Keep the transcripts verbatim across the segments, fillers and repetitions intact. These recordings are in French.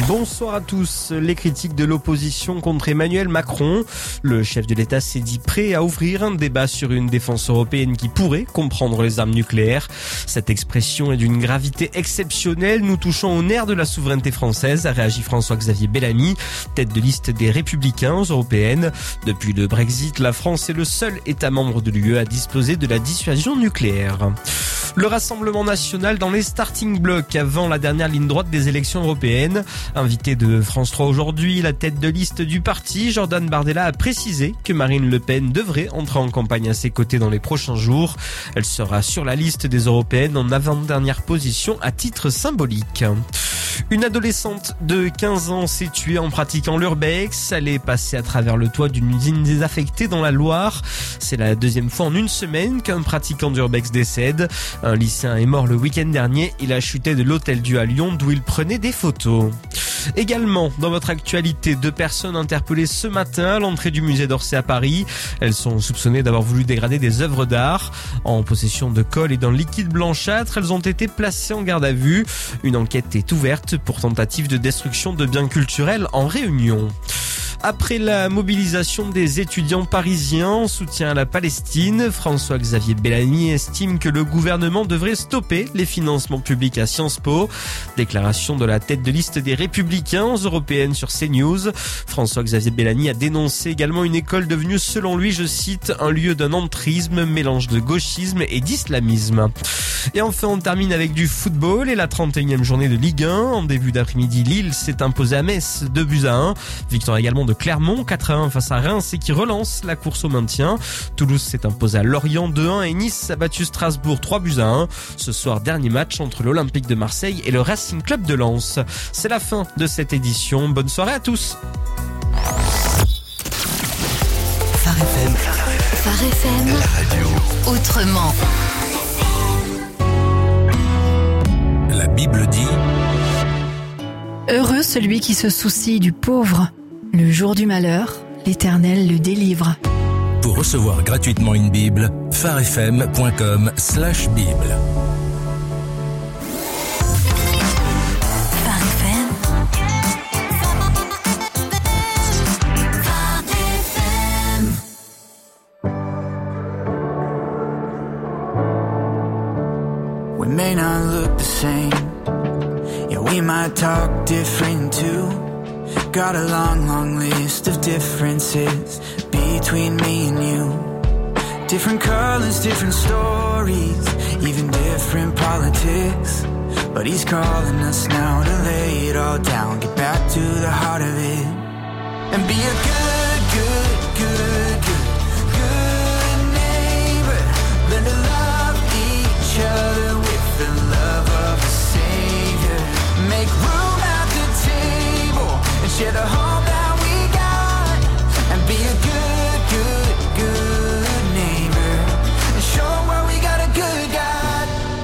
Bonsoir à tous. Les critiques de l'opposition contre Emmanuel Macron. Le chef de l'État s'est dit prêt à ouvrir un débat sur une défense européenne qui pourrait comprendre les armes nucléaires. Cette expression est d'une gravité exceptionnelle. Nous touchons au nerf de la souveraineté française, a réagi François-Xavier Bellamy, tête de liste des Républicains aux européennes. Depuis le Brexit, la France est le seul État membre de l'U E à disposer de la dissuasion nucléaire. Le Rassemblement national dans les starting blocks avant la dernière ligne droite des élections européennes. Invité de France trois aujourd'hui, la tête de liste du parti, Jordan Bardella, a précisé que Marine Le Pen devrait entrer en campagne à ses côtés dans les prochains jours. Elle sera sur la liste des européennes en avant-dernière position à titre symbolique. Une adolescente de quinze ans s'est tuée en pratiquant l'urbex. Elle est passée à travers le toit d'une usine désaffectée dans la Loire. C'est la deuxième fois en une semaine qu'un pratiquant d'urbex décède. Un lycéen est mort le week-end dernier. Il a chuté de l'Hôtel Dieu à Lyon d'où il prenait des photos. Également, dans votre actualité, deux personnes interpellées ce matin à l'entrée du musée d'Orsay à Paris. Elles sont soupçonnées d'avoir voulu dégrader des œuvres d'art. En possession de colle et d'un liquide blanchâtre, elles ont été placées en garde à vue. Une enquête est ouverte pour tentative de destruction de biens culturels en Réunion. Après la mobilisation des étudiants parisiens en soutien à la Palestine, François-Xavier Bellamy estime que le gouvernement devrait stopper les financements publics à Sciences Po. Déclaration de la tête de liste des Républicains aux européennes sur CNews. François-Xavier Bellamy a dénoncé également une école devenue, selon lui, je cite, un lieu d'un entrisme, mélange de gauchisme et d'islamisme. Et enfin, on termine avec du football et la trente et unième journée de Ligue un. En début d'après-midi, Lille s'est imposée à Metz deux buts à un. Victoire également de Clermont quatre à un face à Reims et qui relance la course au maintien. Toulouse s'est imposée à Lorient deux à un et Nice a battu Strasbourg trois buts à un. Ce soir, dernier match entre l'Olympique de Marseille et le Racing Club de Lens. C'est la fin de cette édition. Bonne soirée à tous. Phare F M. Phare F M. La radio. Autrement. La Bible dit: Heureux celui qui se soucie du pauvre. Le jour du malheur, l'Éternel le délivre. Pour recevoir gratuitement une Bible, pharefm point com slash Bible. We may not look the same. Yeah, we might talk different too. Got a long, long list of differences between me and you. Different colors, different stories, even different politics. But he's calling us now to lay it all down, get back to the heart of it. And be a good, good, good, good, good neighbor. Learn to love each other with the love of a Savior. Make room at the table and share the hope that we got. And be a good, good, good neighbor. And show 'em where we got a good God.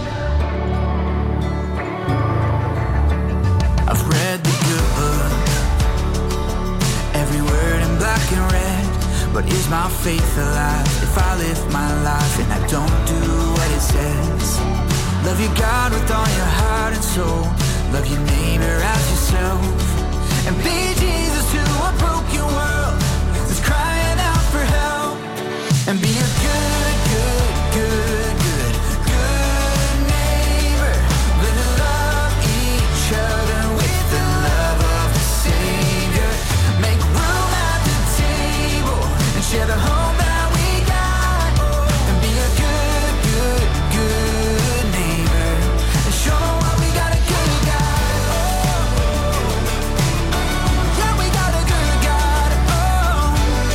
I've read the good book, every word in black and red. But is my faith alive if I live my life and I don't do what it says? Love your God with all your heart and soul. Love your neighbor as yourself. And be Jesus to a broken world that's crying out for help. And be a good, good, good, good, good neighbor. Learn to love each other with the love of the Savior. Make room at the table and share the hope that we got. And be a good, good, good neighbor. And show 'em what we got a good God. Yeah, we got a good God. Oh.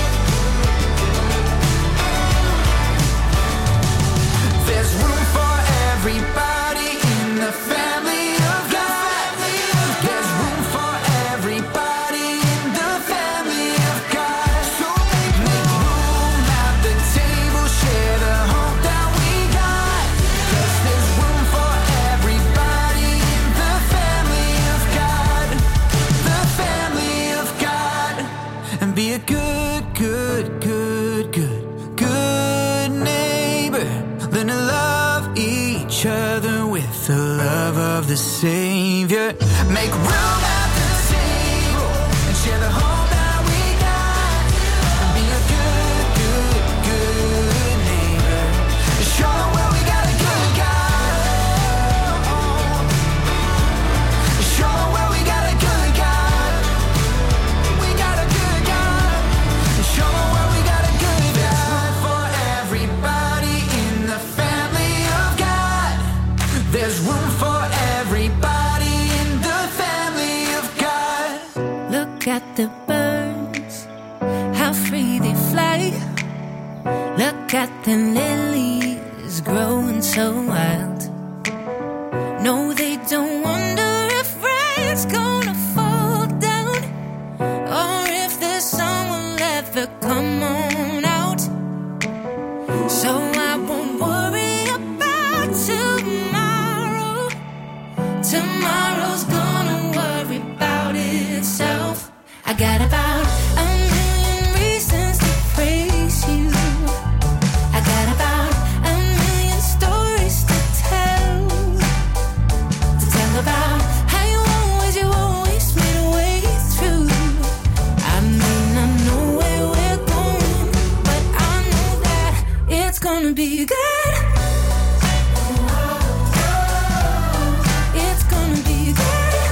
There's room for everybody in the family of God. There's room for everybody in the family of God. So make room at the table, share the hope that we got. 'Cause there's room for everybody in the family of God. The family of God. And be a good, good, good, good, good neighbor. Learn to love each other with the love of the Savior. Make room at the table. share the hope that we got, and be a good, good, good neighbor. Show the world we got a good God. Show the world we got a good God. We got a good God. Show the world we got a good God. For everybody in the family of God, there's room for everybody in the family of God. Look at the birds, how free they fly. Look at the lilies growing so wild. No, they don't wonder if rain's gonna fall down, or if the sun will ever come on out. So I won't worry about tomorrow. Tomorrow's gonna worry about itself. I got about a million reasons to praise you. I got about a million stories to tell. To tell about how you always, you always made a way through. I may not know where we're going, but I know that it's gonna be good. It's gonna be good.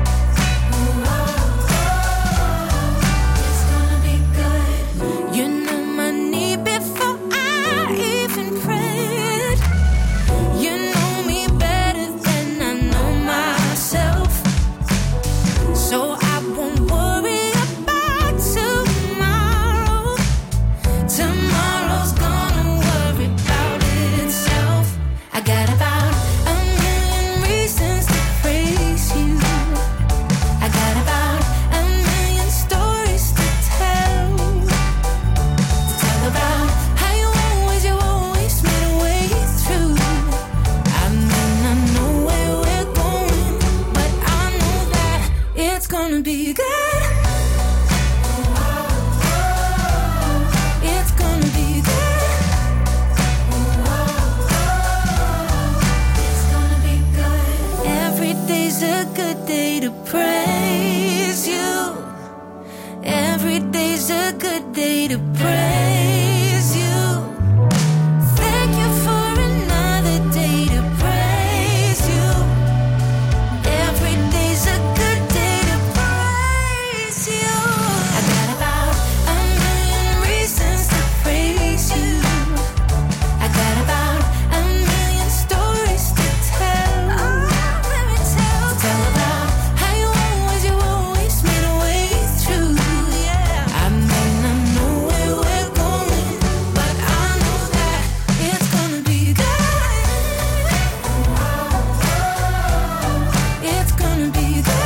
It's gonna be good. You know my need before I even prayed. You know me better than I know myself. So I won't worry about tomorrow. Tomorrow's gonna worry about itself. I got about a million reasons to praise you. I got about a million stories to tell. To tell about how you always, you always made a way through. I may not know where we're going, but I know that it's gonna be good. It's gonna be good. It's gonna be good. Every day's a good day to praise you. Every day's a good day to praise you. Thank you for another day to praise you. Every day's a good day to praise you. I got about a million reasons to praise you. I got about a million stories to tell. Let me tell. To tell about how you always, you always made a way through. Yeah. I may not know where we're going, but I know that it's gonna be good. It's gonna be good.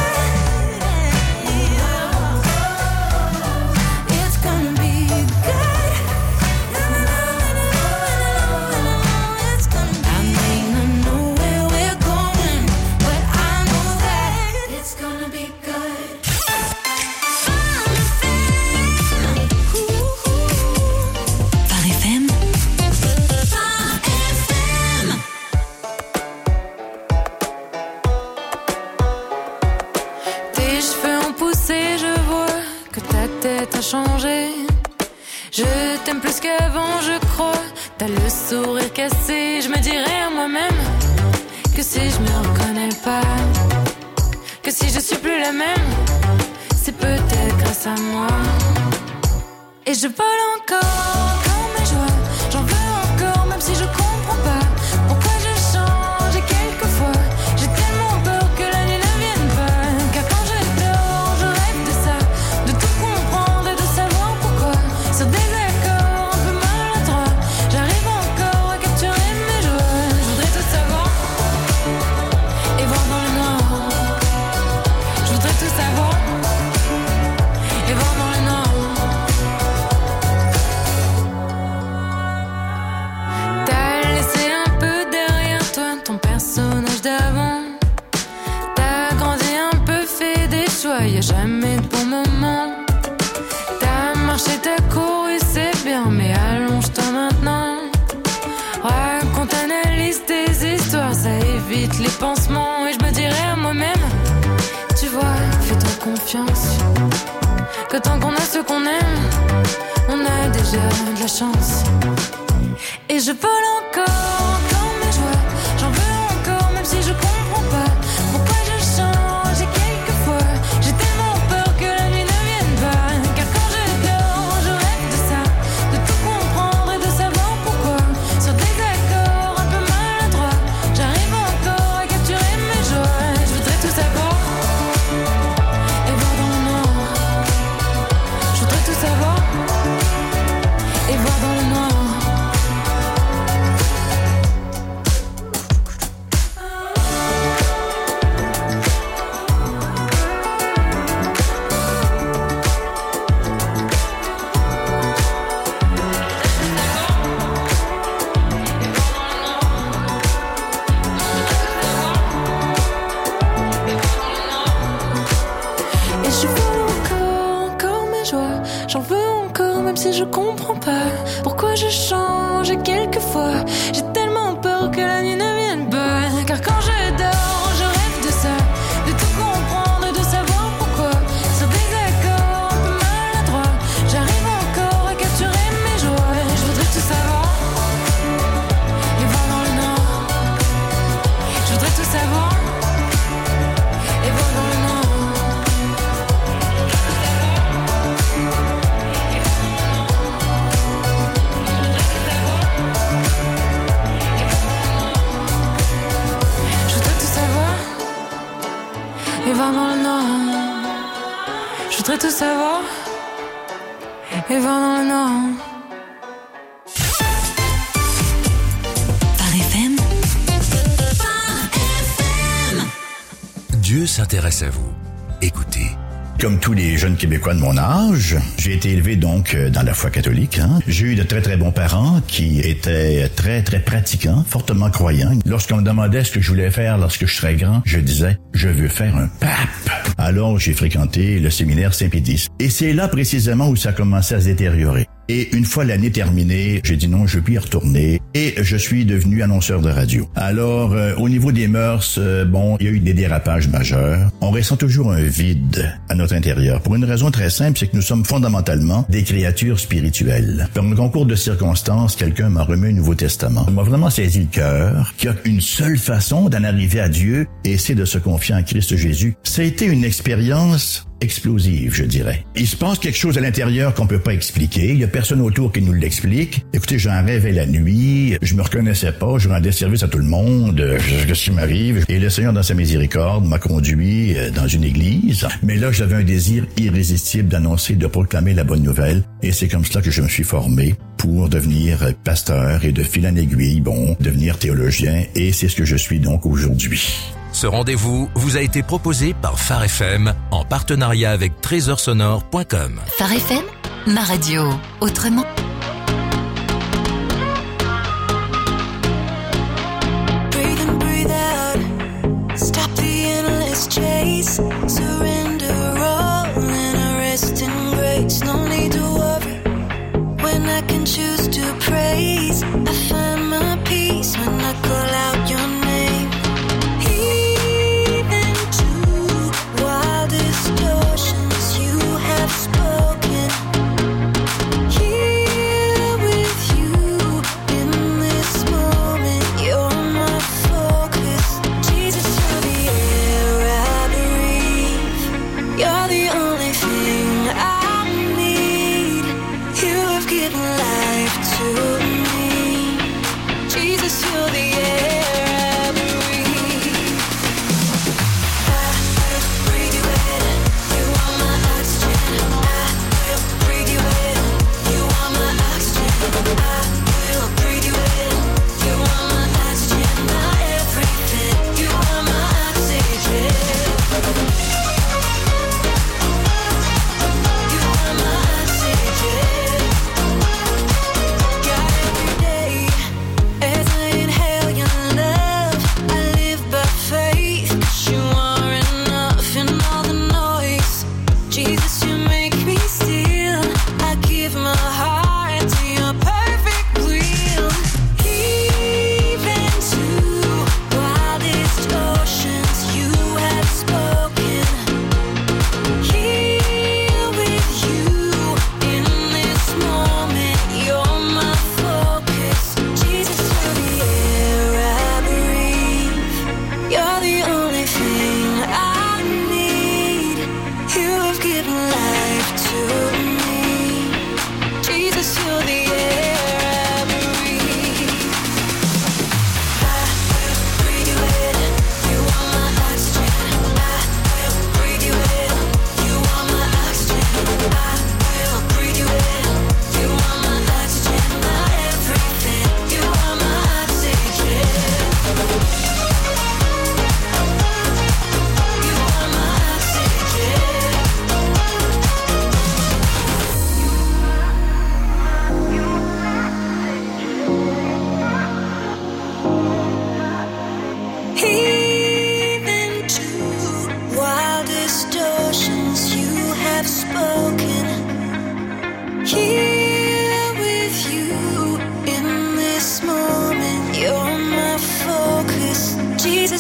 It's gonna be good. It's gonna be. I may not know where we're going, but I know that it's gonna be good. Phare F M. Tes cheveux ont poussé, je vois que ta tête a changé. Je t'aime plus qu'avant, je crois. T'as le sourire cassé. Je me dirais à moi-même que si je me reconnais pas, que si je suis plus la même, c'est peut-être grâce à moi. Et je vole encore comme mes joies. J'en veux encore, même si je comprends pas pourquoi je change. Et quelquefois, j'ai tellement peur que la nuit ne vienne pas. Car quand je dors, je rêve de ça, de tout comprendre et de savoir pourquoi. Sur des accords un peu maladroits, j'arrive encore à capturer mes joies. Je voudrais tout savoir et voir dans le noir. Je voudrais tout savoir et voir dans le noir. T'as laissé un peu derrière toi ton personnage d'avant. T'as grandi un peu, fait des choix, y'a jamais de bon moment. T'as marché, t'as couru, c'est bien, mais allonge-toi maintenant. Raconte, analyse tes histoires, ça évite les pansements. Et je me dirais à moi-même, tu vois, fais-toi confiance. tant qu'on a ce qu'on aime, on a déjà de la chance. Et je vole encore, encore mes joies. J'en veux encore, même si je comprends pas pourquoi je change. Et quelquefois, j'ai tellement peur que la nuit ne vienne pas. Car quand je dors, je rêve de ça, de tout comprendre et de savoir pourquoi. Sur des accords un peu maladroits, j'arrive encore à capturer mes joies. Je voudrais tout savoir et voir dans le noir. Je voudrais tout savoir et voir dans le noir. Et je veux encore, encore mes joies. J'en veux encore, même si je comprends pas pourquoi je change. Et quelquefois, j'ai tellement peur que la nuit ne vienne pas. Car quand je dors, je rêve de ça, de tout comprendre et de savoir pourquoi. Sur des accords un peu maladroits, j'arrive encore à capturer mes joies. Je voudrais tout savoir et voir dans le noir. Je voudrais tout savoir et voir dans le noir. Je voudrais tout savoir et voir dans le noir. Je voudrais tout savoir et voir dans le noir. Phare F M. Dieu s'intéresse à vous. Écoutez. Comme tous les jeunes Québécois de mon âge, j'ai été élevé donc dans la foi catholique. Hein. J'ai eu de très très bons parents qui étaient très très pratiquants, fortement croyants. Lorsqu'on me demandait ce que je voulais faire lorsque je serais grand, je disais « je veux faire un pape ». Alors j'ai fréquenté le séminaire Saint-Pédis. Et c'est là précisément où ça a commencé à se détériorer. Et une fois l'année terminée, j'ai dit non, je veux plus y retourner. Et je suis devenu annonceur de radio. Alors, euh, au niveau des mœurs, euh, bon, il y a eu des dérapages majeurs. On ressent toujours un vide à notre intérieur. Pour une raison très simple, c'est que nous sommes fondamentalement des créatures spirituelles. Par un concours de circonstances, quelqu'un m'a remis un Nouveau Testament. Il m'a vraiment saisi le cœur qu'il y a une seule façon d'en arriver à Dieu, et c'est de se confier en Christ Jésus. Ça a été une expérience explosive, je dirais. Il se passe quelque chose à l'intérieur qu'on peut pas expliquer. Il y a personne autour qui nous l'explique. Écoutez, j'en rêvais la nuit. Je me reconnaissais pas. Je rendais service à tout le monde. Qu'est-ce qui m'arrive? Et le Seigneur, dans sa miséricorde, m'a conduit dans une église. Mais là, j'avais un désir irrésistible d'annoncer, de proclamer la bonne nouvelle. Et c'est comme cela que je me suis formé pour devenir pasteur et de fil en aiguille, bon, devenir théologien. Et c'est ce que je suis donc aujourd'hui. Ce rendez-vous vous a été proposé par Phare F M en partenariat avec trésor sonore point com. Phare F M, ma radio, autrement. Breathe in, breathe out. Stop the endless chase. Surrender all and I rest in grace. No need to worry when I can choose to praise. I find my peace when I call out your name. Distortions you have spoken. Here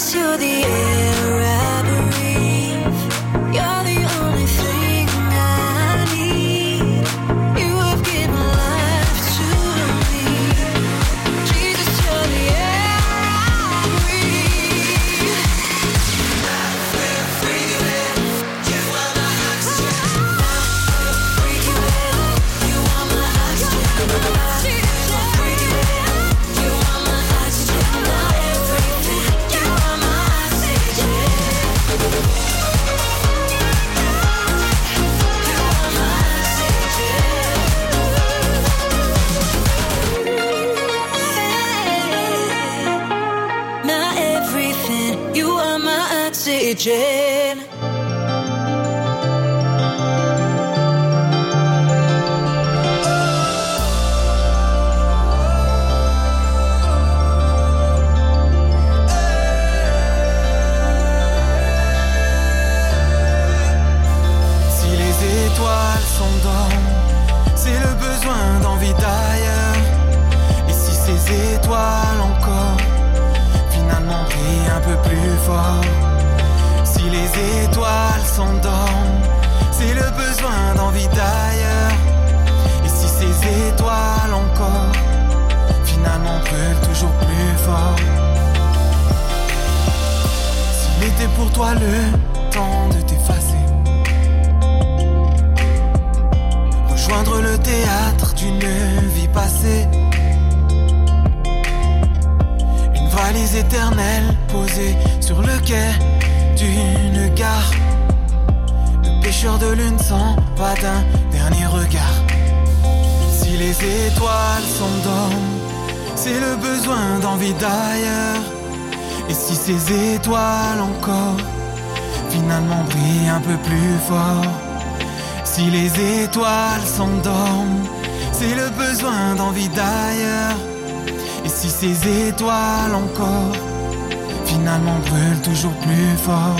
Jesus, you're the air I breathe. You're the only thing I need. You have given life to me. Jesus, you're the air I breathe. I will breathe you in. You are my oxygen. I will breathe you in. You are my oxygen. I will breathe you in. You are my oxygen. My everything. You are my oxygen. You are my oxygen. My everything. You are my oxygen. Si les étoiles s'endorment, c'est le besoin d'envie d'ailleurs. Et si ces étoiles encore finalement brillent un peu plus fort. Si les étoiles s'endorment, c'est le besoin d'envie d'ailleurs. Et si ces étoiles encore finalement brûlent toujours plus fort. S'il était pour toi le temps de t'effacer, rejoindre le théâtre d'une vie passée, une valise éternelle posée sur le quai d'une gare, le pêcheur de lune s'en va d'un dernier regard. Si les étoiles s'endorment, c'est le besoin d'envie d'ailleurs. Et si ces étoiles encore finalement brillent un peu plus fort. Si les étoiles s'endorment, c'est le besoin d'envie d'ailleurs. Et si ces étoiles encore finalement brûlent toujours plus fort.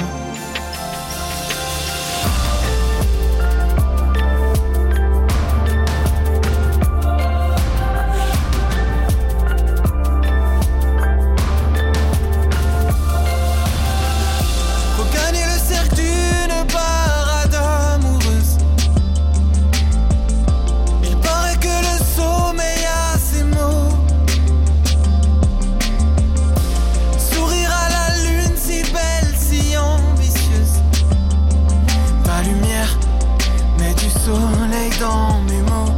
Regagner le cercle d'une parade amoureuse. Il paraît que le sommeil a ses mots. Sourire à la lune si belle, si ambitieuse. Ta lumière met du soleil dans mes mots.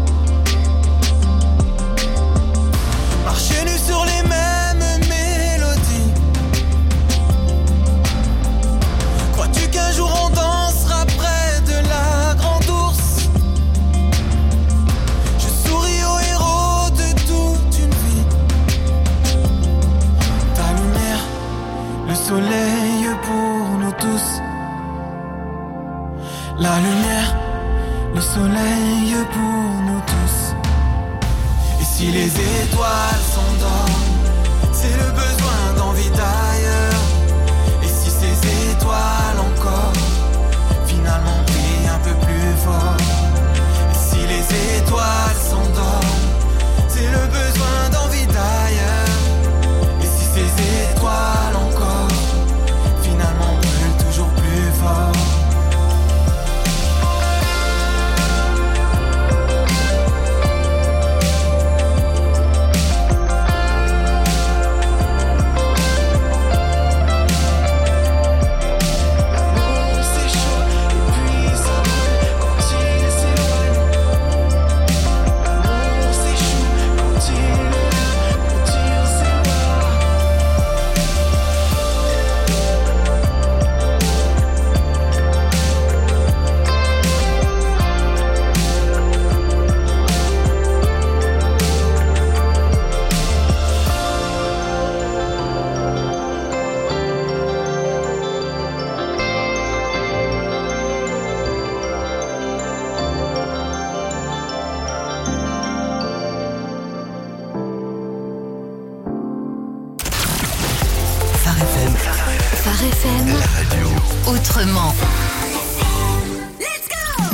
Marcher nu sur les mêmes mélodies. Crois-tu qu'un jour on dansera près de la grande ours? Je souris au héros de toute une vie. Ta lumière, le soleil pour nous tous. La lumière, le soleil pour nous tous. Et si les étoiles s'endorment, c'est le besoin d'envie d'ailleurs. Et si ces étoiles encore finalement brillent un peu plus fort. Et si les étoiles s'endorment, c'est le besoin d'envie d'ailleurs. Et si ces étoiles encore finalement brûlent toujours plus fort. Phare F M, la radio autrement. Let's go!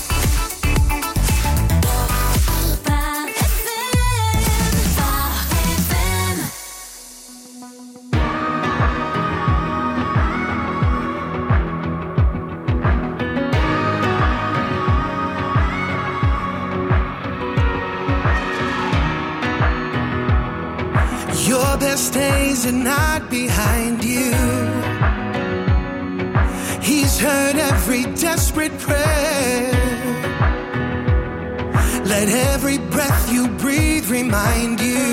Phare F M, Phare F M. days are not behind you. He's heard every desperate prayer. Let every breath you breathe remind you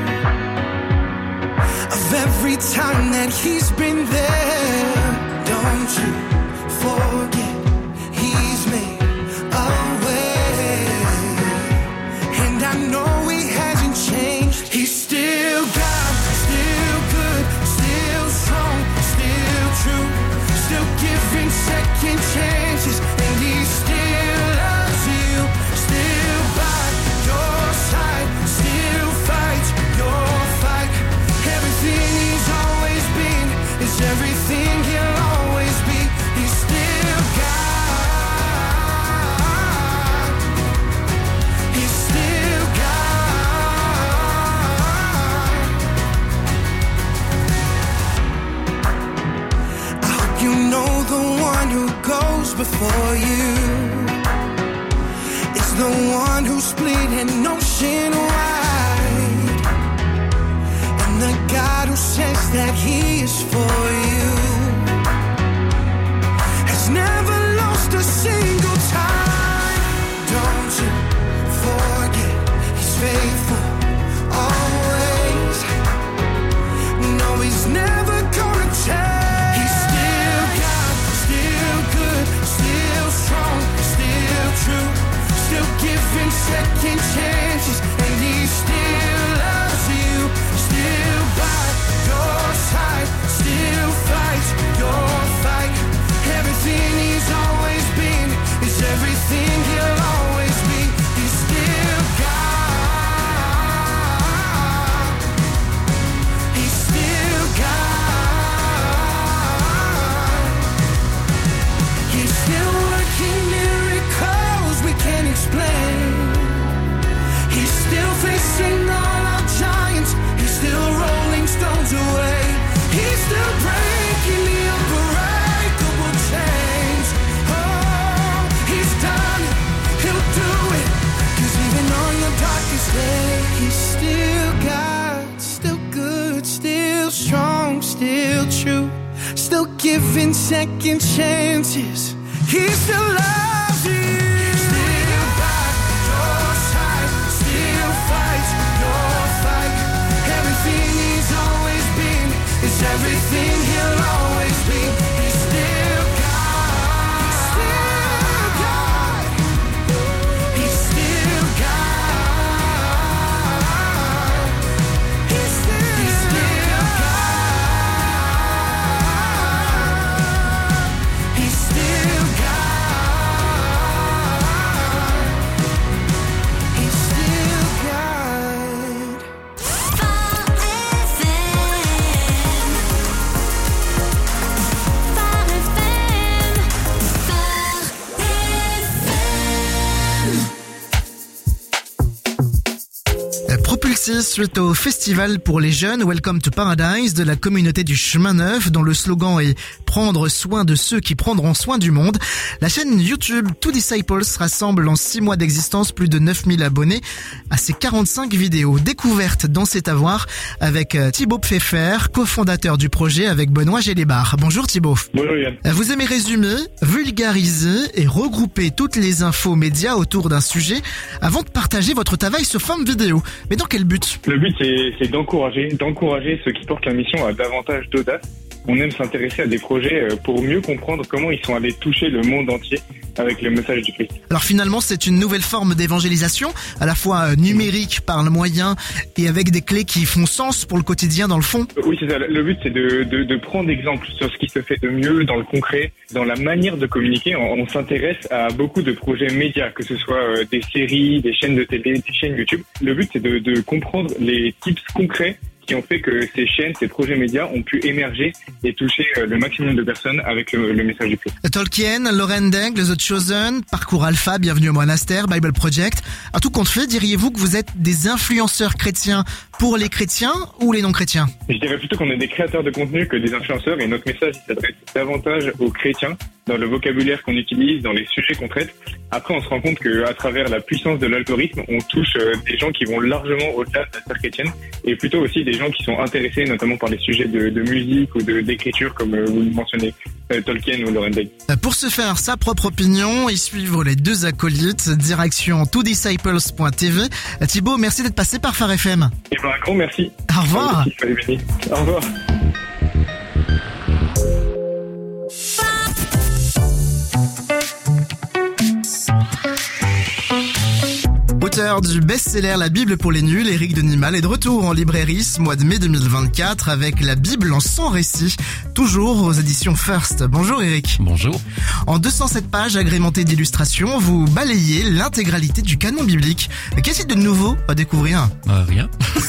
of every time that he's been there. Don't you forget, he's made a way. And I know he hasn't changed. He's still God, still good, still strong, still true, still giving second chances. And he still loves you, still by your side, still fights your fight. Everything he's always been is everything he'll always be. He's still God. He's still God. I hope you know the one who goes before you is the one who split an ocean wide, and the God who says that he is for you has never lost a single time. Don't you forget, he's faithful always. No, he's never gonna change. He's still God, still good, still strong, still true, still giving second chances. And he still loves you, still by your side, still fights your fight. Everything he's always been is everything he'll always be. He's still God. He's still God. He's still working miracles we can't explain. He's still facing all our giants. He's still rolling stones away. He's still breaking the unbreakable chains. Oh, he's done it, he'll do it. 'Cause even on your darkest day, he's still God, still good, still strong, still true, still giving second chances. He still loves you. Still by your side, still fights your fight. Everything he's always been is everything he'll always be. He's still God. He's still God. He's still God. He's still, he's still God. He's still God. He's still God. Propulsé suite au festival pour les jeunes Welcome to Paradise de la communauté du Chemin Neuf, dont le slogan est « Prendre soin de ceux qui prendront soin du monde », la chaîne YouTube Two Disciples rassemble en six mois d'existence plus de neuf mille abonnés à ses quarante-cinq vidéos découvertes dans cet avoir avec Thibaut Pfeffer, cofondateur du projet avec Benoît Gélébar. Bonjour Thibaut. Bonjour Yann. Vous aimez résumer, vulgariser et regrouper toutes les infos médias autour d'un sujet avant de partager votre travail sous forme vidéo. Mais dans quel but ? Le but, c'est, c'est d'encourager, d'encourager ceux qui portent la mission à davantage d'audace. On aime s'intéresser à des projets pour mieux comprendre comment ils sont allés toucher le monde entier avec le message du Christ. Alors finalement, c'est une nouvelle forme d'évangélisation, à la fois numérique par le moyen et avec des clés qui font sens pour le quotidien dans le fond. Oui, c'est ça. Le but, c'est de, de, de prendre exemple sur ce qui se fait de mieux dans le concret, dans la manière de communiquer. On, on s'intéresse à beaucoup de projets médias, que ce soit des séries, des chaînes de télé, des chaînes YouTube. Le but, c'est de, de comprendre les tips concrets qui ont fait que ces chaînes, ces projets médias ont pu émerger et toucher le maximum de personnes avec le, le message du Christ. Tolkien, Lauren Daigle, The Chosen, Parcours Alpha, Bienvenue au monastère, Bible Project. À tout compte fait, diriez-vous que vous êtes des influenceurs chrétiens pour les chrétiens ou les non-chrétiens ? Je dirais plutôt qu'on est des créateurs de contenu que des influenceurs, et notre message s'adresse davantage aux chrétiens dans le vocabulaire qu'on utilise, dans les sujets qu'on traite. Après, on se rend compte qu'à travers la puissance de l'algorithme, on touche euh, des gens qui vont largement au-delà de la sphère chrétienne et plutôt aussi des gens qui sont intéressés notamment par les sujets de, de musique ou de, d'écriture comme euh, vous le mentionnez, euh, Tolkien ou Lauren Daigle. Pour se faire sa propre opinion et suivre les deux acolytes, direction two disciples point t v. Thibaut, merci d'être passé par Phare F M. Et ben, un grand merci. Au revoir. Au revoir. Auteur du best-seller La Bible pour les nuls, Éric Denimal est de retour en librairie ce mois de mai deux mille vingt-quatre avec La Bible en cent récits, toujours aux éditions First. Bonjour Éric. Bonjour. En deux cent sept pages agrémentées d'illustrations, vous balayez l'intégralité du canon biblique. Qu'est-il de nouveau à découvrir ? euh, Rien.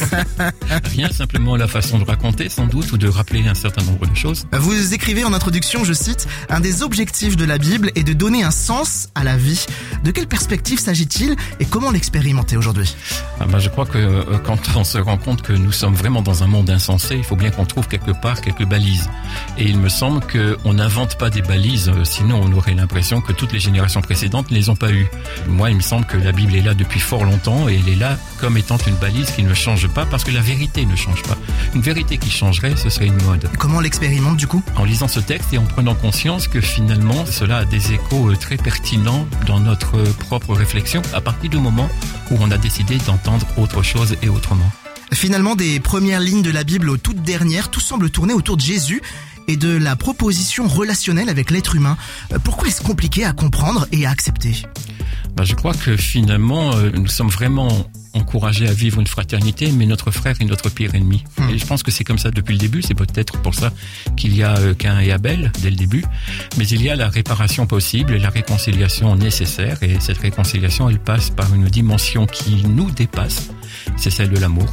Rien, simplement la façon de raconter sans doute ou de rappeler un certain nombre de choses. Vous écrivez en introduction, je cite, « Un des objectifs de la Bible est de donner un sens à la vie ». De quelle perspective s'agit-il et comment l'expérimenter aujourd'hui ? ah ben, Je crois que euh, quand on se rend compte que nous sommes vraiment dans un monde insensé, il faut bien qu'on trouve quelque part quelques balises. Et il me semble qu'on n'invente pas des balises, euh, sinon on aurait l'impression que toutes les générations précédentes ne les ont pas eues. Moi, il me semble que la Bible est là depuis fort longtemps et elle est là comme étant une balise qui ne change pas parce que la vérité ne change pas. Une vérité qui changerait, ce serait une mode. Comment on l'expérimente du coup ? En lisant ce texte et en prenant conscience que finalement, cela a des échos euh, très pertinents dans notre euh, propre réflexion à partir du moment où on a décidé d'entendre autre chose et autrement. Finalement, des premières lignes de la Bible aux toutes dernières, tout semble tourner autour de Jésus et de la proposition relationnelle avec l'être humain. Pourquoi est-ce compliqué à comprendre et à accepter ? Ben, je crois que finalement, euh, nous sommes vraiment encouragés à vivre une fraternité, mais notre frère est notre pire ennemi. Mmh. Et je pense que c'est comme ça depuis le début. C'est peut-être pour ça qu'il y a euh, Caïn et Abel dès le début. Mais il y a la réparation possible et la réconciliation nécessaire. Et cette réconciliation, elle passe par une dimension qui nous dépasse. C'est celle de l'amour.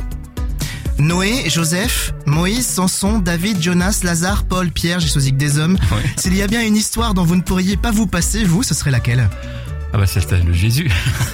Noé, Joseph, Moïse, Samson, David, Jonas, Lazare, Paul, Pierre, j'ai choisi que des hommes. Ouais. S'il y a bien une histoire dont vous ne pourriez pas vous passer, vous, ce serait laquelle ? Ah bah c'est celle de Jésus.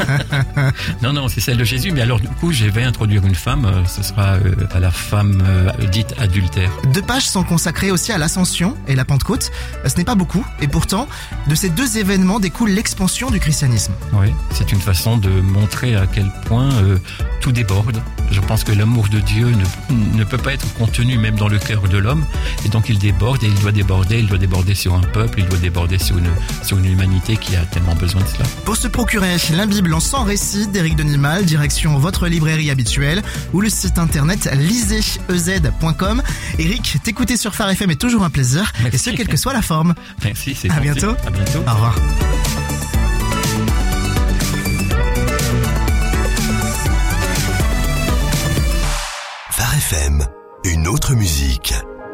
non, non, c'est celle de Jésus. Mais alors du coup, je vais introduire une femme. Euh, ce sera euh, à la femme euh, dite adultère. Deux pages sont consacrées aussi à l'Ascension et la Pentecôte. Ce n'est pas beaucoup. Et pourtant, de ces deux événements découle l'expansion du christianisme. Oui, c'est une façon de montrer à quel point euh, tout déborde. Je pense que l'amour de Dieu ne, ne peut pas être contenu même dans le cœur de l'homme. Et donc il déborde et il doit déborder. Il doit déborder sur un peuple. Il doit déborder sur une, sur une humanité qui a tellement besoin de cela. Pour se procurer la Bible en cent récits d'Éric Denimal, direction votre librairie habituelle ou le site internet lisez e z point com. Éric, t'écouter sur Phare F M est toujours un plaisir. Merci. Et ce, quelle que soit la forme. Merci, c'est À gentil. bientôt. À bientôt. Au revoir. Phare F M, une autre musique.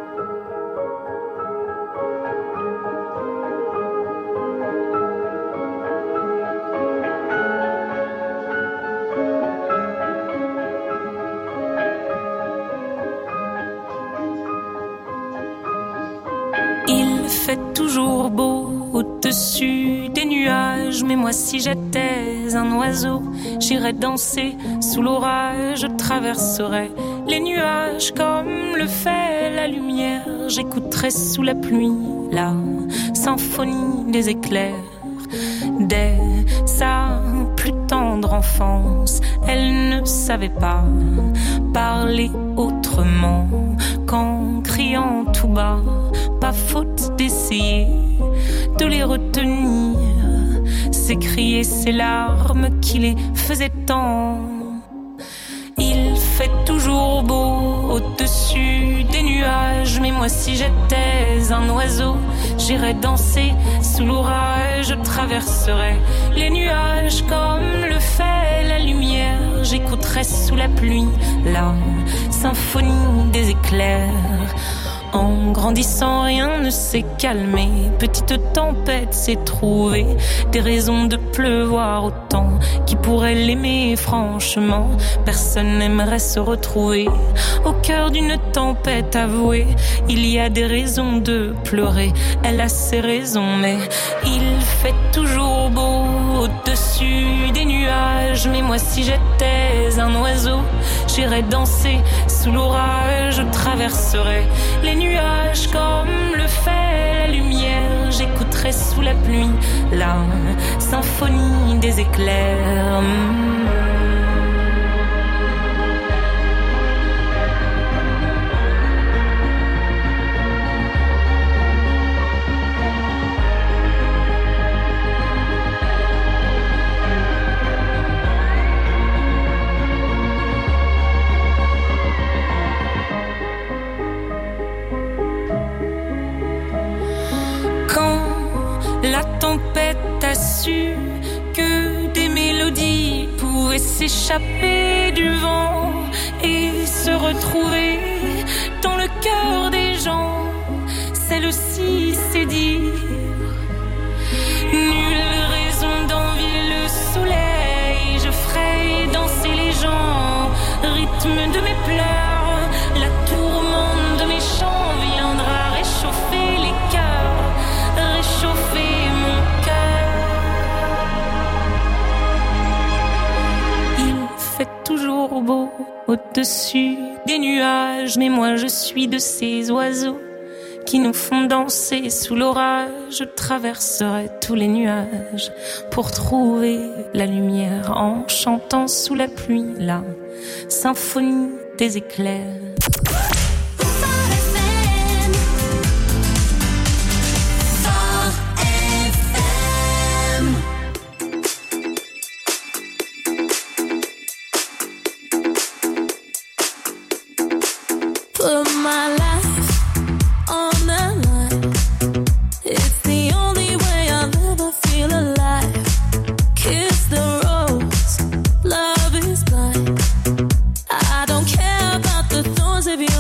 Il fait toujours beau au-dessus des nuages, mais moi si j'étais un oiseau, j'irais danser sous l'orage, je traverserais les nuages comme le fait la lumière, j'écouterais sous la pluie la symphonie des éclairs. Dès sa plus tendre enfance, elle ne savait pas parler autrement qu'en criant tout bas. Pas faute d'essayer de les retenir, s'écrier ces larmes qui les faisaient tant. Il fait toujours beau au-dessus des nuages, mais moi si j'étais un oiseau, j'irais danser sous l'orage, je traverserais les nuages comme le fait la lumière, j'écouterais sous la pluie la symphonie des éclairs. En grandissant, rien ne s'est calmé. Petite tempête s'est trouvée des raisons de pleuvoir autant. Qui pourrait l'aimer franchement? Personne n'aimerait se retrouver au cœur d'une tempête avouée. Il y a des raisons de pleurer, elle a ses raisons, mais il fait toujours beau au-dessus des nuages. Mais moi si j'étais un oiseau, j'irais danser sous l'orage, je traverserais les nuages comme le fait la lumière, j'écouterais sous la pluie, la symphonie des éclairs. Mmh. La tempête a su que des mélodies pouvaient s'échapper du vent et se retrouver dans le cœur des gens. Celle-ci, c'est dire nulle raison d'envier le soleil. Je ferai danser les gens, rythme de mes pleurs. La tourmente de mes chants viendra réchauffer les cœurs, réchauffer mon cœur. Il fait toujours beau au-dessus des nuages, mais moi je suis de ces oiseaux qui nous font danser sous l'orage. Je traverserai tous les nuages pour trouver la lumière en chantant sous la pluie la symphonie des éclairs. Put my life on the line. It's the only way I'll ever feel alive. Kiss the rose, love is blind. I don't care about the thorns if you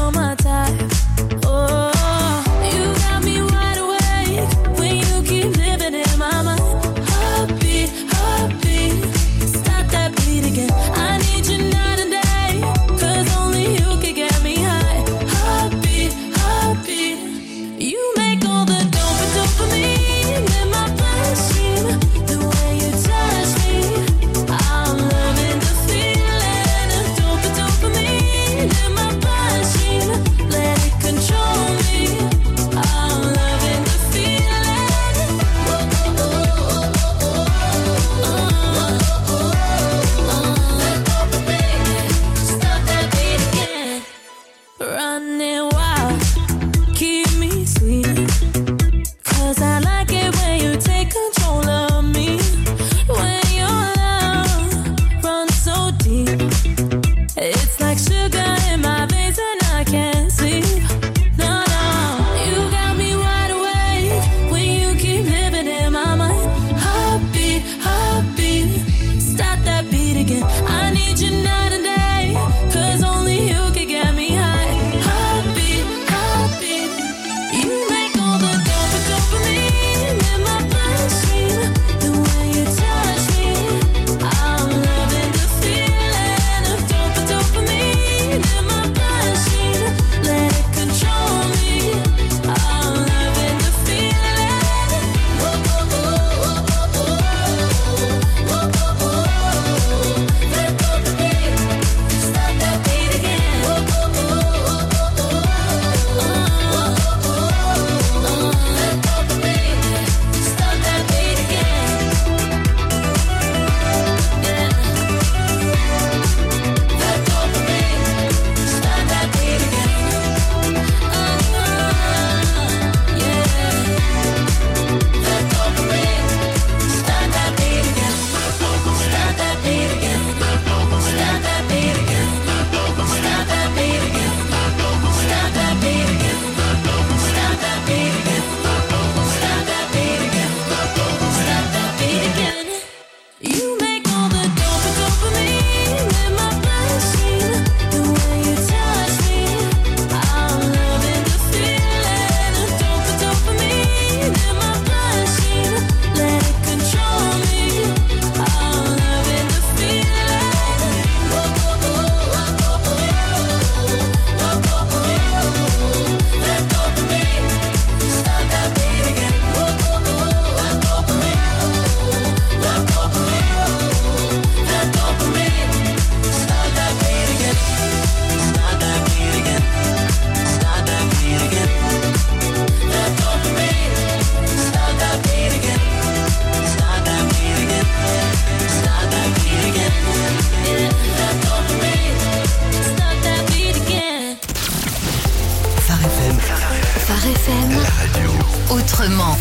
F M, la radio autrement.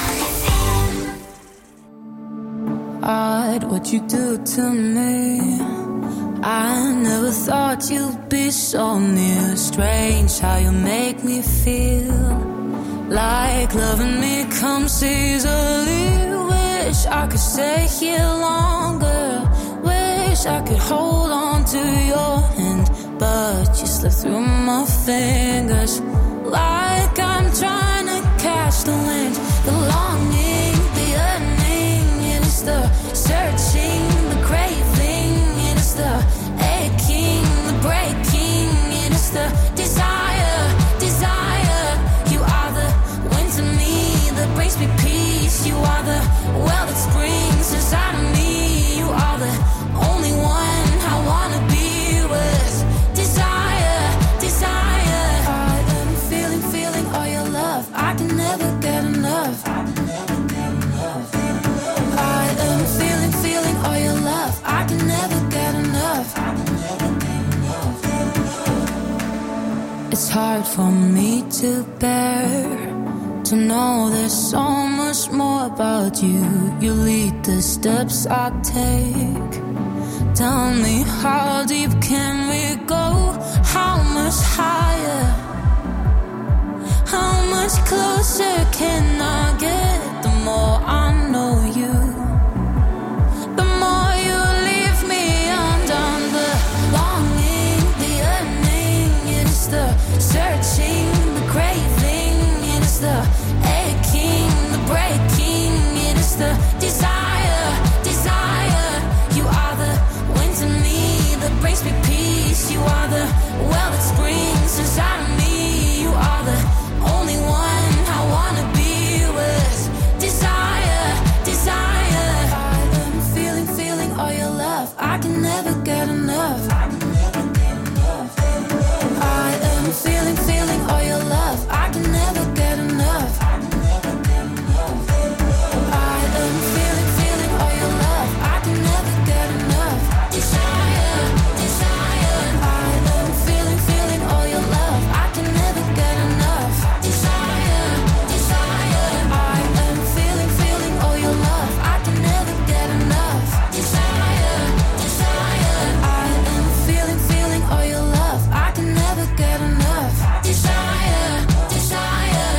Odd what you do to me. I never thought you'd be so near. Strange how you make me feel like loving me comes easily. Wish I could stay here longer. Wish I could hold on to your hand, but you slip through my fingers like I'm trying to catch the wind. The longing, the yearning, it is the searching, the craving, it is the aching, the breaking, it is the desire, desire. You are the wind to me that brings me peace. You are the well that springs inside of me. You are the only one I wanna be with. Desire, desire. I am feeling, feeling all your love. I can never get enough. I am feeling, feeling all your love. I can never get enough. It's hard for me to bear to know there's so much more about you. You lead the steps I take. Tell me, how deep can we go? How much higher? How much closer can I get? The more I know you, the more you leave me undone. The longing, the yearning, it is the searching, the craving, it is the aching, the breaking, it is the desire, desire. You are the wind to me that brings me peace. You are the well that springs inside of me. You are the only one I wanna be with. Desire, desire. I am feeling, feeling all your love. I can never get enough. I am feeling, feeling all your love. I can never get enough. I am feeling, feeling all your love. I can never get enough. Desire, desire. I am feeling, feeling all your love. I can never get enough. Desire, desire. I am feeling, feeling all your love. I can never get enough. Desire, desire. I am feeling, feeling all your love. I can never get enough. Desire, desire.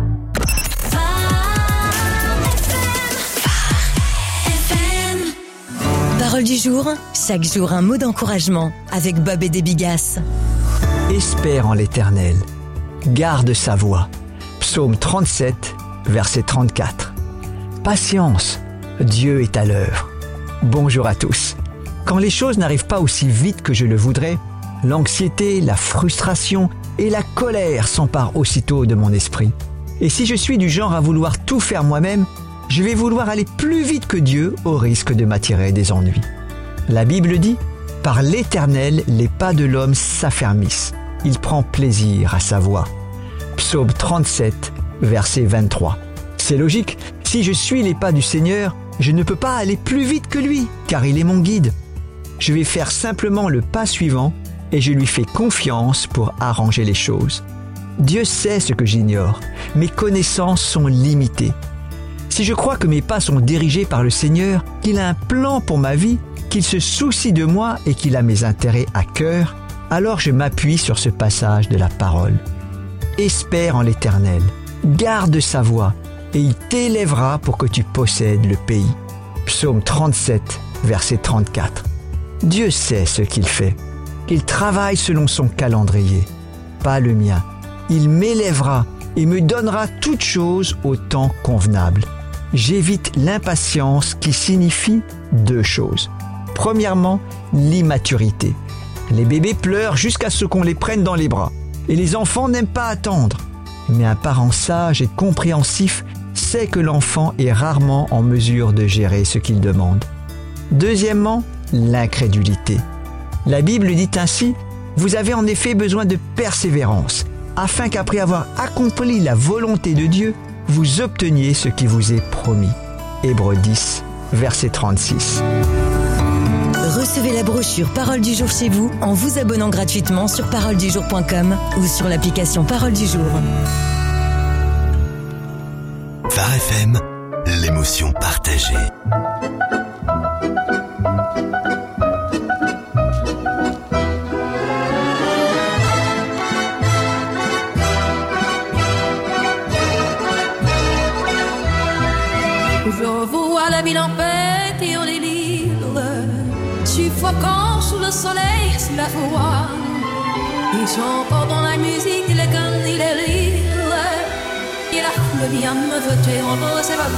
Parole du jour, chaque jour un mot d'encouragement avec Bob et des Bigasses. Espère en l'Éternel, garde sa voie. Psaume trente-sept, verset trente-quatre. Patience, Dieu est à l'œuvre. Bonjour à tous. Quand les choses n'arrivent pas aussi vite que je le voudrais, l'anxiété, la frustration et la colère s'emparent aussitôt de mon esprit. Et si je suis du genre à vouloir tout faire moi-même, je vais vouloir aller plus vite que Dieu au risque de m'attirer des ennuis. La Bible dit « Par l'Éternel, les pas de l'homme s'affermissent. Il prend plaisir à sa voie. » Psaume trente-sept, verset vingt-trois. C'est logique, si je suis les pas du Seigneur, je ne peux pas aller plus vite que lui, car il est mon guide. Je vais faire simplement le pas suivant et je lui fais confiance pour arranger les choses. Dieu sait ce que j'ignore. Mes connaissances sont limitées. Si je crois que mes pas sont dirigés par le Seigneur, qu'il a un plan pour ma vie, qu'il se soucie de moi et qu'il a mes intérêts à cœur, alors je m'appuie sur ce passage de la parole. Espère en l'Éternel, garde sa voie, et il t'élèvera pour que tu possèdes le pays. Psaume trente-sept, verset trente-quatre. Dieu sait ce qu'il fait. Il travaille selon son calendrier, pas le mien. Il m'élèvera et me donnera toutes choses au temps convenable. J'évite l'impatience qui signifie deux choses. Premièrement, l'immaturité. Les bébés pleurent jusqu'à ce qu'on les prenne dans les bras. Et les enfants n'aiment pas attendre. Mais un parent sage et compréhensif sait que l'enfant est rarement en mesure de gérer ce qu'il demande. Deuxièmement, l'incrédulité. La Bible dit ainsi « Vous avez en effet besoin de persévérance, afin qu'après avoir accompli la volonté de Dieu, vous obteniez ce qui vous est promis. » Hébreux dix, verset trente-six. Recevez la brochure Parole du jour chez vous en vous abonnant gratuitement sur parole du jour point com ou sur l'application Parole du jour. Phare F M, l'émotion partagée. Je vois la ville en paix et en délire, suffocant sous le soleil, sous la foi. Ils chantent dans la musique, les cannes et les rires. Et la foule vient me voter en beau, c'est pas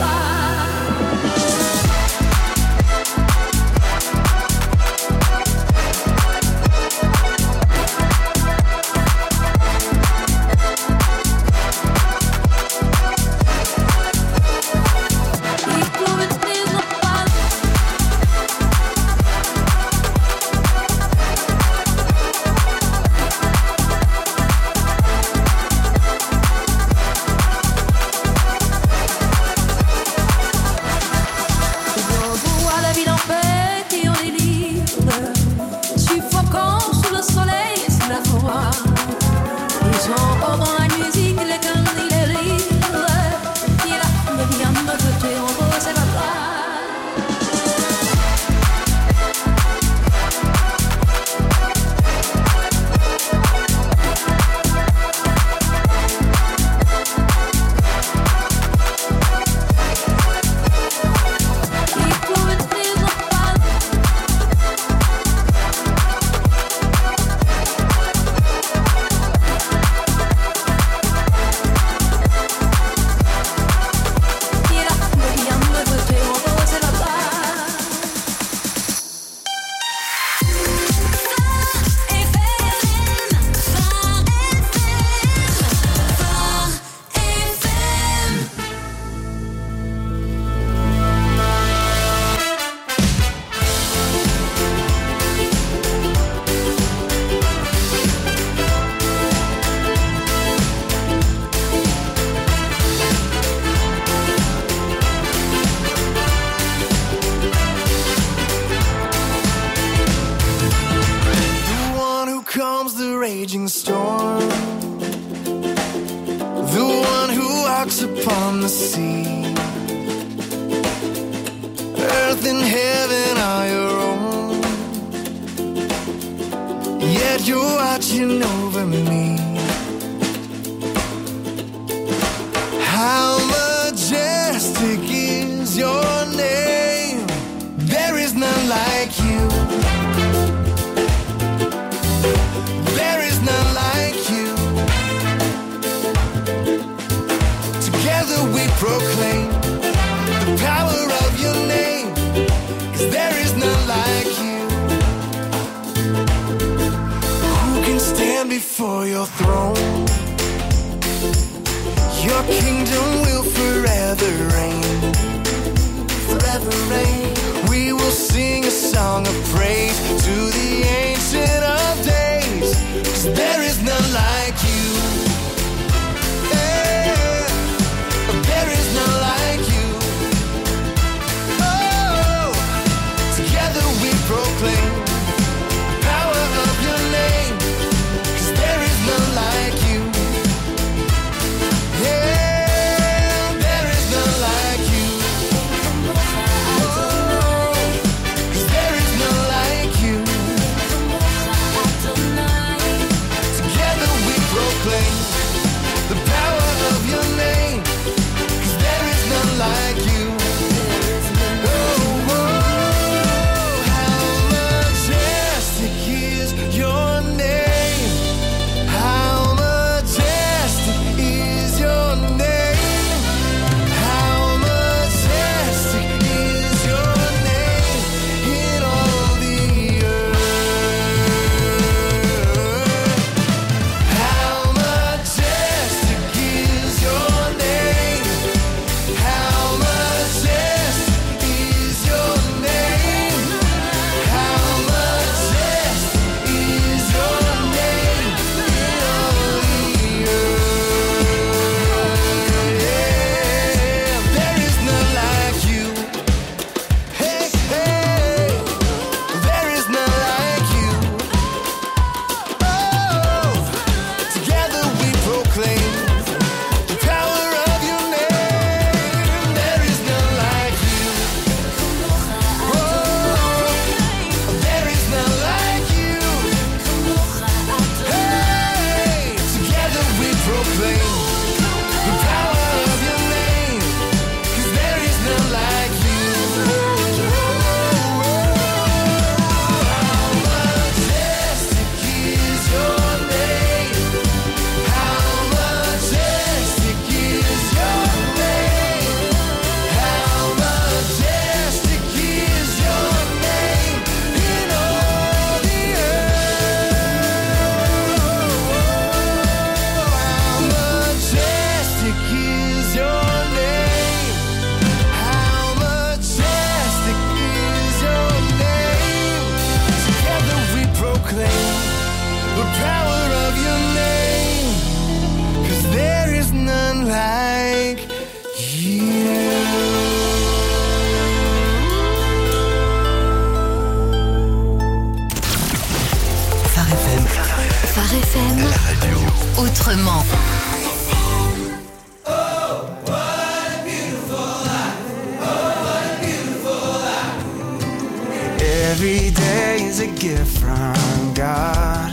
Every day is a gift from God.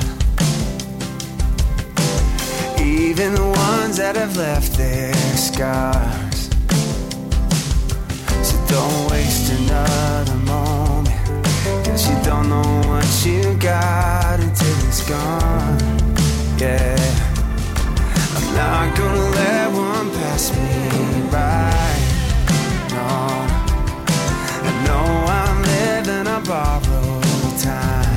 Even the ones that have left their scars. So don't waste another moment, 'cause you don't know what you got until it's gone. Yeah, I'm not gonna let one pass me by. No, I know I'm living on borrowed time.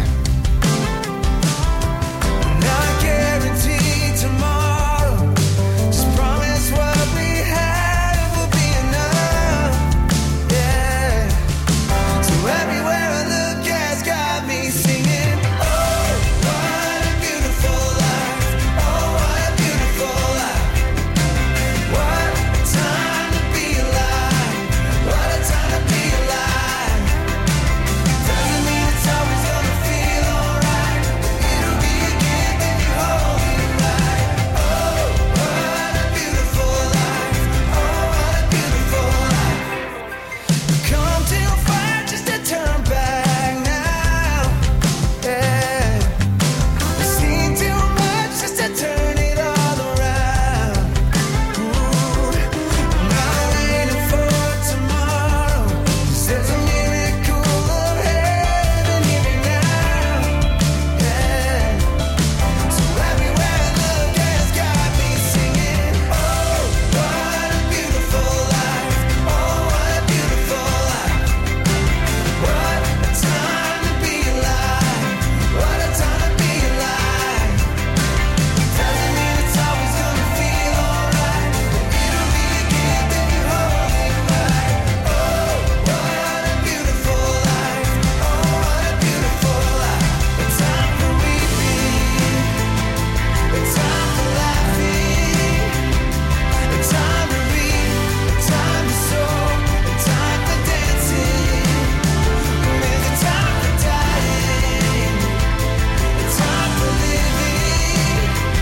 I'm not guaranteed tomorrow. Just promise what we have will be enough. Yeah. So everywhere I look has got me singing. Oh, what a beautiful life. Oh, what a beautiful life. What a time to be alive. What a time to be alive. Doesn't mean it's always gonna feel alright. It'll be a gift if you hold it right. Oh, what a beautiful life. Oh, what a beautiful life. Come too far just to turn back now. Yeah. I've seen too much just to turn it all around. Ooh, I'm not waiting for tomorrow, 'cause there's a miracle of heaven here now. Yeah. So everywhere I look has got me singing. Oh, what a beautiful life. Oh, what a beautiful life. What a time to be alive. What a time to be alive. Doesn't mean it's always gonna feel alright. It'll be a gift if you hold it right. Oh, what a beautiful life. Oh, what a beautiful life. A time for weeping, a time for laughing, a time to read, a time to sow, a time for dancing. There's a time for dying, a time for living.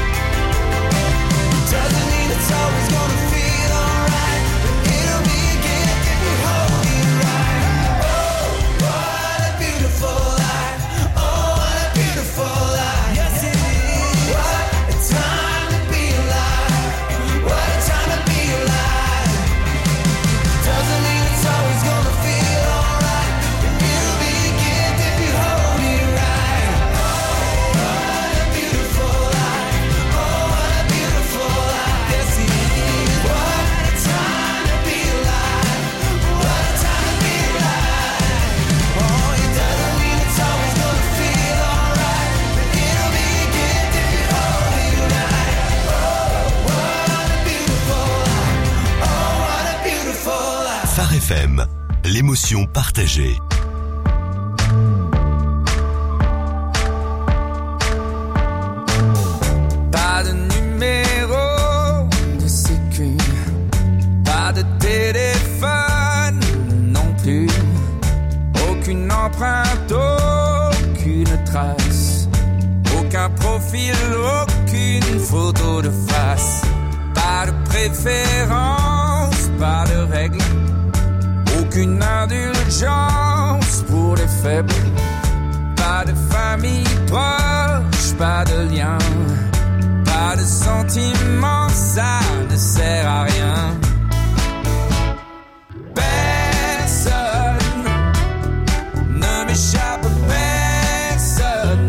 Doesn't mean it's always gonna feel alright, but it'll be a gift if you hold it right. Oh, what a beautiful life. Oh, what a beautiful life. Yes, it is. What a time to be alive. What a time to be alive. Doesn't mean it's always gonna feel alright, but it'll be a gift if you hold it right. Oh, what a beautiful life. Oh, what a beautiful life. Yes, it is. What a time to be alive. What a time to be alive. Oh, it doesn't mean it's always gonna feel alright, but it'll be a gift if you hold it right. Oh, what a beautiful life. Oh, what a beautiful life. Phare F M, l'émotion partagée. Pas de numéro de sécu, pas de téléphone non plus, aucune empreinte, aucune trace, aucun profil, aucune photo de face, pas de préférence, pas de règles, aucune indulgence pour les faibles, pas de famille proche, pas de lien, pas de sentiments, ça ne sert à rien. Personne ne m'échappe, personne.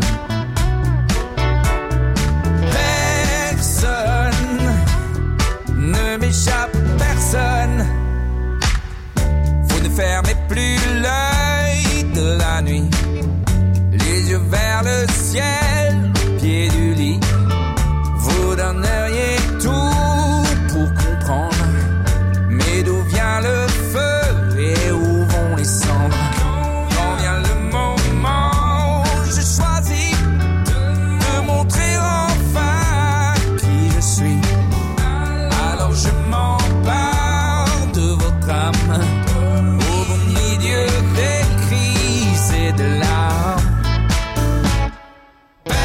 Personne ne m'échappe, personne. Vous ne fermez plus l'œil de la nuit, les yeux vers le ciel, pied du lit. Vous donneriez tout pour comprendre, mais d'où vient le feu et où vont les cendres? Quand vient le moment, je choisis de montrer enfin qui je suis. Alors je m'empare de votre âme, au bon milieu des crises et de larmes.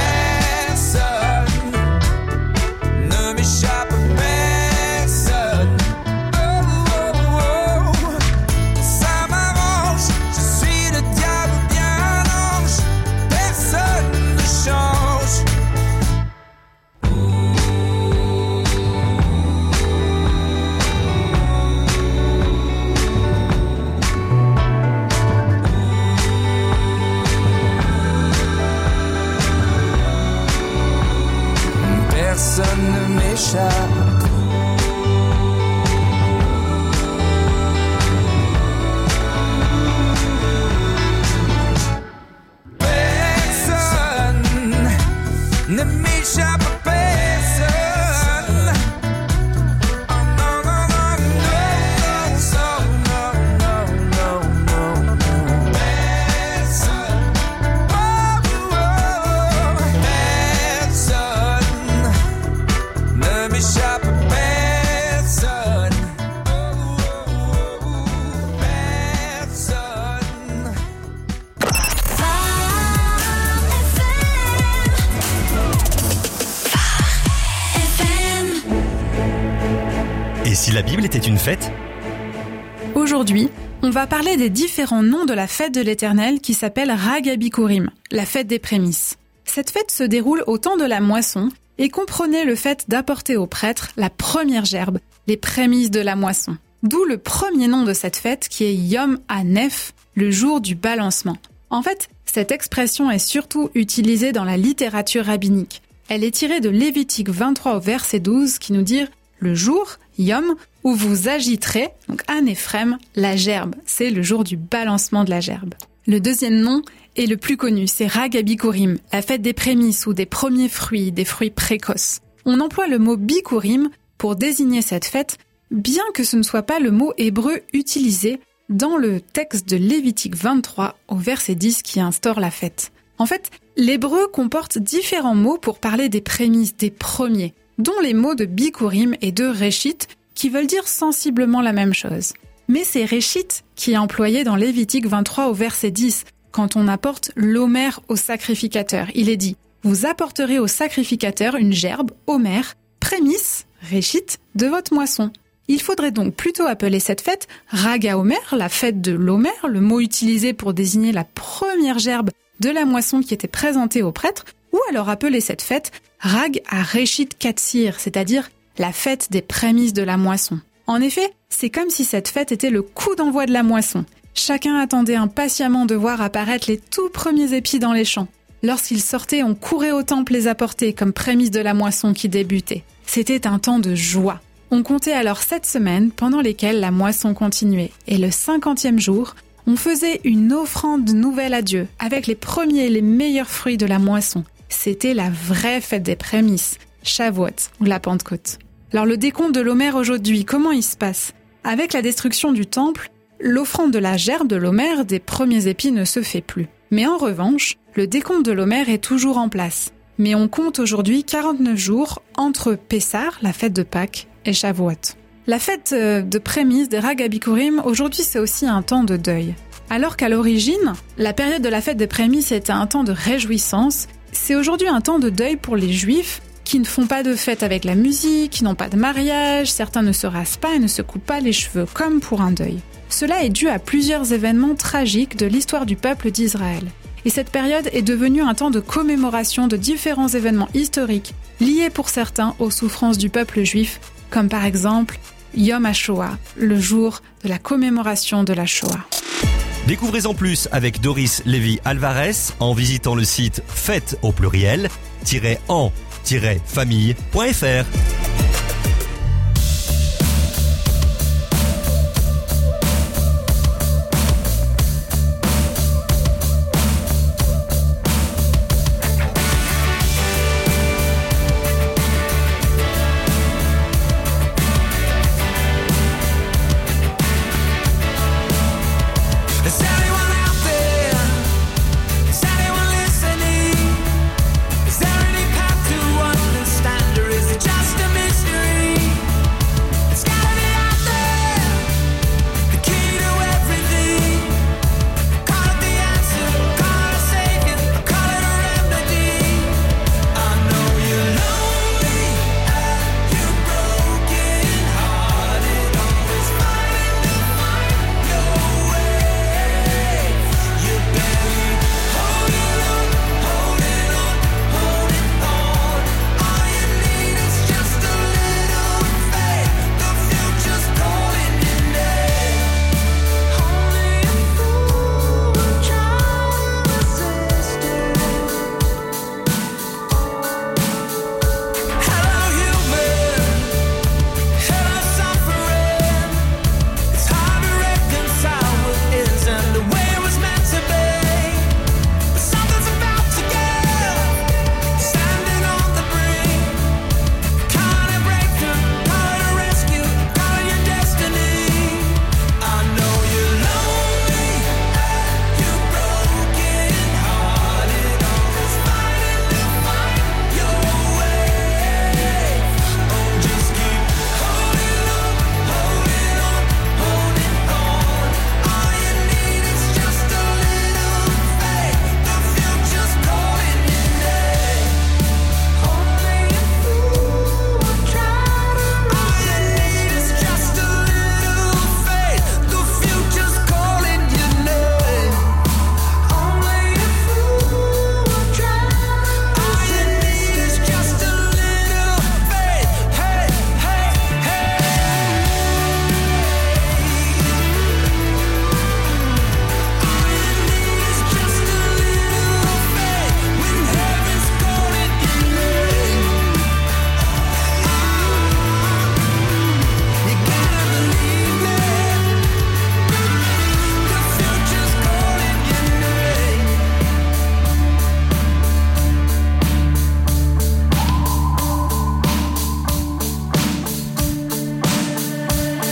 Et si la Bible était une fête ? Aujourd'hui, on va parler des différents noms de la fête de l'Éternel qui s'appelle Hag HaBikurim, la fête des prémices. Cette fête se déroule au temps de la moisson et comprenait le fait d'apporter aux prêtres la première gerbe, les prémices de la moisson. D'où le premier nom de cette fête qui est Yom HaNef, le jour du balancement. En fait, cette expression est surtout utilisée dans la littérature rabbinique. Elle est tirée de Lévitique vingt-trois au verset douze qui nous dit « Le jour, Yom, où vous agiterez, donc Anephrem, la gerbe. » C'est le jour du balancement de la gerbe. Le deuxième nom est le plus connu, c'est Hag HaBikurim, la fête des prémices ou des premiers fruits, des fruits précoces. On emploie le mot Bikurim pour désigner cette fête, bien que ce ne soit pas le mot hébreu utilisé dans le texte de Lévitique vingt-trois au verset dix qui instaure la fête. En fait, l'hébreu comporte différents mots pour parler des prémices, des premiers, dont les mots de Bikurim et de Réchit, qui veulent dire sensiblement la même chose. Mais c'est Réchit qui est employé dans Lévitique vingt-trois au verset dix, quand on apporte l'homer au sacrificateur. Il est dit « Vous apporterez au sacrificateur une gerbe, homer, prémisse, Réchit, de votre moisson. » Il faudrait donc plutôt appeler cette fête Hag HaOmer, la fête de l'homer, le mot utilisé pour désigner la première gerbe de la moisson qui était présentée au prêtre, ou alors appeler cette fête Hag HaRéchit Katsir, c'est-à-dire la fête des prémices de la moisson. En effet, c'est comme si cette fête était le coup d'envoi de la moisson. Chacun attendait impatiemment de voir apparaître les tout premiers épis dans les champs. Lorsqu'ils sortaient, on courait au temple les apporter comme prémices de la moisson qui débutait. C'était un temps de joie. On comptait alors sept semaines pendant lesquelles la moisson continuait. Et le cinquantième jour, on faisait une offrande nouvelle à Dieu avec les premiers et les meilleurs fruits de la moisson. C'était la vraie fête des prémices, Shavuot ou la Pentecôte. Alors le décompte de l'homer aujourd'hui, comment il se passe ? Avec la destruction du temple, l'offrande de la gerbe de l'homer des premiers épis ne se fait plus. Mais en revanche, le décompte de l'homer est toujours en place. Mais on compte aujourd'hui quarante-neuf jours entre Pessah, la fête de Pâques, et Shavuot. La fête de prémices des Hag HaBikurim, aujourd'hui c'est aussi un temps de deuil. Alors qu'à l'origine, la période de la fête des prémices était un temps de réjouissance, c'est aujourd'hui un temps de deuil pour les Juifs qui ne font pas de fête avec la musique, qui n'ont pas de mariage, certains ne se rasent pas et ne se coupent pas les cheveux, comme pour un deuil. Cela est dû à plusieurs événements tragiques de l'histoire du peuple d'Israël. Et cette période est devenue un temps de commémoration de différents événements historiques liés pour certains aux souffrances du peuple juif, comme par exemple Yom HaShoah, le jour de la commémoration de la Shoah. Découvrez en plus avec Doris Lévy Alvarez en visitant le site fête au pluriel, en famille point fr.